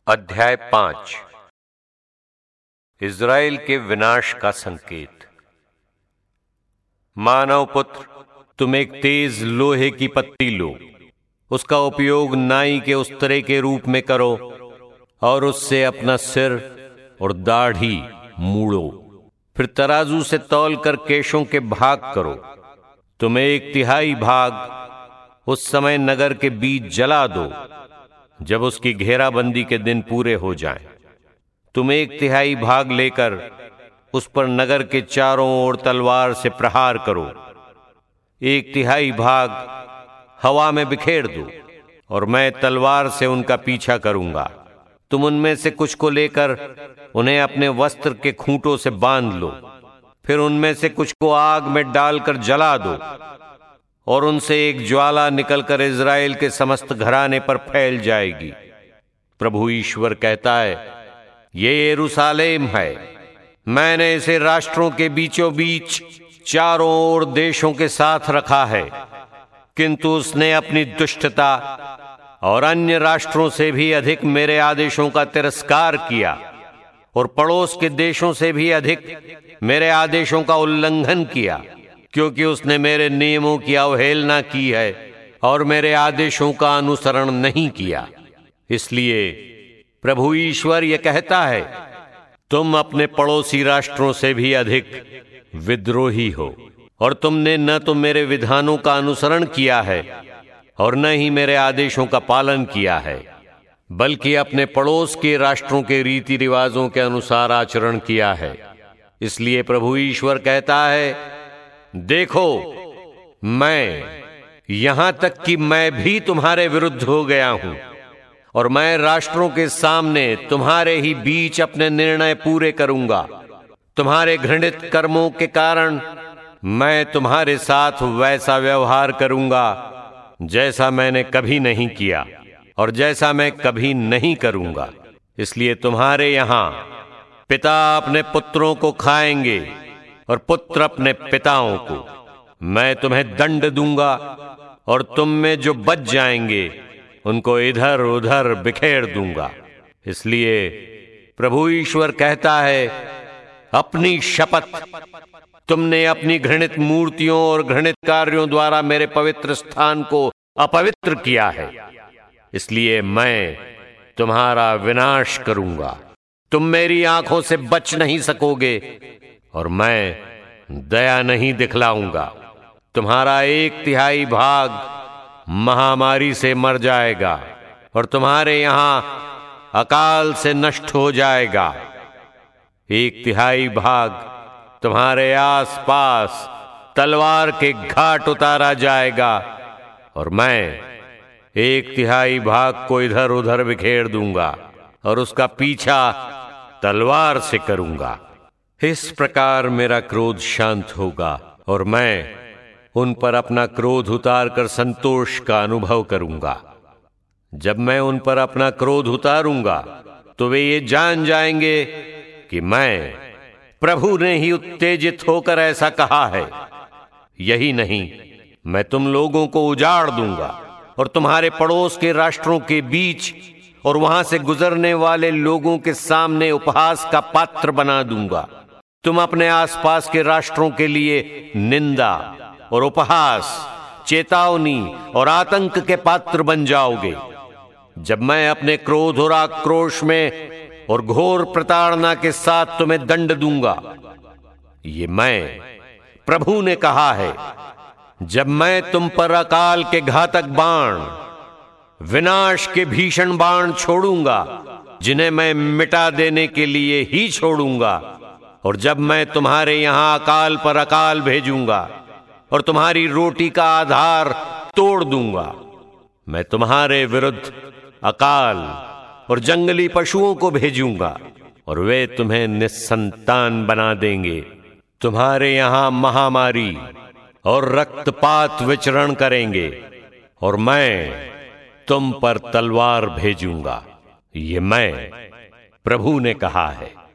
अध्याय 5 इज़राइल के विनाश का संकेत। मानव पुत्र, तुम एक तेज लोहे की पत्ती लो, उसका उपयोग नाई के उस्तरे के रूप में करो और उससे अपना सिर और दाढ़ी मूड़ो। फिर तराजू से तौल कर केशों के भाग करो। तुम 1/3 भाग उस समय नगर के बीच जला दो जब उसकी घेराबंदी के दिन पूरे हो जाएं। तुम 1/3 भाग लेकर उस पर नगर के चारों ओर तलवार से प्रहार करो। 1/3 भाग हवा में बिखेर दो और मैं तलवार से उनका पीछा करूंगा। तुम उनमें से कुछ को लेकर उन्हें अपने वस्त्र के खूंटों से बांध लो। फिर उनमें से कुछ को आग में डालकर जला दो और उनसे एक ज्वाला निकलकर इज़राइल के समस्त घराने पर फैल जाएगी। प्रभु ईश्वर कहता है, ये यरूशलेम है। मैंने इसे राष्ट्रों के बीचों बीच चारों ओर देशों के साथ रखा है, किंतु उसने अपनी दुष्टता और अन्य राष्ट्रों से भी अधिक मेरे आदेशों का तिरस्कार किया और पड़ोस के देशों से भी अधिक मेरे आदेशों का उल्लंघन किया, क्योंकि उसने मेरे नियमों की अवहेलना की है और मेरे आदेशों का अनुसरण नहीं किया। इसलिए प्रभु ईश्वर यह कहता है, तुम अपने पड़ोसी राष्ट्रों से भी अधिक विद्रोही हो और तुमने न तो मेरे विधानों का अनुसरण किया है और न ही मेरे आदेशों का पालन किया है, बल्कि अपने पड़ोस के राष्ट्रों के रीति रिवाजों के अनुसार आचरण किया है। इसलिए प्रभु ईश्वर कहता है, देखो, मैं यहां तक कि मैं भी तुम्हारे विरुद्ध हो गया हूं और मैं राष्ट्रों के सामने तुम्हारे ही बीच अपने निर्णय पूरे करूंगा। तुम्हारे घृणित कर्मों के कारण मैं तुम्हारे साथ वैसा व्यवहार करूंगा जैसा मैंने कभी नहीं किया और जैसा मैं कभी नहीं करूंगा। इसलिए तुम्हारे यहां पिता अपने पुत्रों को खाएंगे और पुत्र अपने पिताओं को। मैं तुम्हें दंड दूंगा और तुम में जो बच जाएंगे उनको इधर उधर बिखेर दूंगा। इसलिए प्रभु ईश्वर कहता है, अपनी शपथ, तुमने अपनी घृणित मूर्तियों और घृणित कार्यों द्वारा मेरे पवित्र स्थान को अपवित्र किया है। इसलिए मैं तुम्हारा विनाश करूंगा। तुम मेरी आंखों से बच नहीं सकोगे और मैं दया नहीं दिखलाऊंगा। तुम्हारा 1/3 भाग महामारी से मर जाएगा और तुम्हारे यहां अकाल से नष्ट हो जाएगा। 1/3 भाग तुम्हारे आसपास तलवार के घाट उतारा जाएगा और मैं 1/3 भाग को इधर उधर बिखेर दूंगा और उसका पीछा तलवार से करूंगा। इस प्रकार मेरा क्रोध शांत होगा और मैं उन पर अपना क्रोध उतार कर संतोष का अनुभव करूंगा। जब मैं उन पर अपना क्रोध उतारूंगा तो वे ये जान जाएंगे कि मैं प्रभु ने ही उत्तेजित होकर ऐसा कहा है। यही नहीं, मैं तुम लोगों को उजाड़ दूंगा और तुम्हारे पड़ोस के राष्ट्रों के बीच और वहां से गुजरने वाले लोगों के सामने उपहास का पात्र बना दूंगा। तुम अपने आसपास के राष्ट्रों के लिए निंदा और उपहास, चेतावनी और आतंक के पात्र बन जाओगे। जब मैं अपने क्रोध और आक्रोश में और घोर प्रताड़ना के साथ तुम्हें दंड दूंगा, ये मैं प्रभु ने कहा है। जब मैं तुम पर अकाल के घातक बाण, विनाश के भीषण बाण छोड़ूंगा, जिन्हें मैं मिटा देने के लिए ही छोड़ूंगा, और जब मैं तुम्हारे यहां अकाल पर अकाल भेजूंगा और तुम्हारी रोटी का आधार तोड़ दूंगा, मैं तुम्हारे विरुद्ध अकाल और जंगली पशुओं को भेजूंगा और वे तुम्हें निस्संतान बना देंगे। तुम्हारे यहां महामारी और रक्तपात विचरण करेंगे और मैं तुम पर तलवार भेजूंगा। ये मैं प्रभु ने कहा है।